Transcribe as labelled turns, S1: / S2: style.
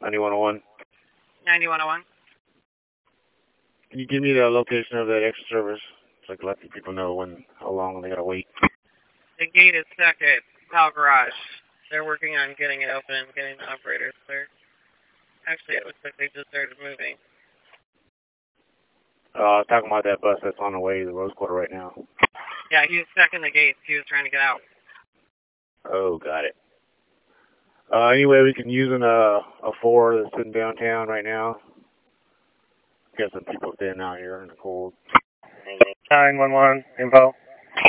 S1: 9101.
S2: 9101.
S1: Can you give me the location of that extra service so I can let the people know how long they gotta wait?
S2: The gate is stuck at Powell Garage. They're working on getting it open and getting the operators clear. Actually, it looks like they just started moving.
S1: Talking about that bus that's on the way to the Rose Quarter right now.
S2: Yeah, he was stuck in the gates. He was trying to get out.
S1: Oh, got it. Anyway, we can use a 4 that's sitting downtown right now. Got some people standing out here in the cold.
S3: 911, info.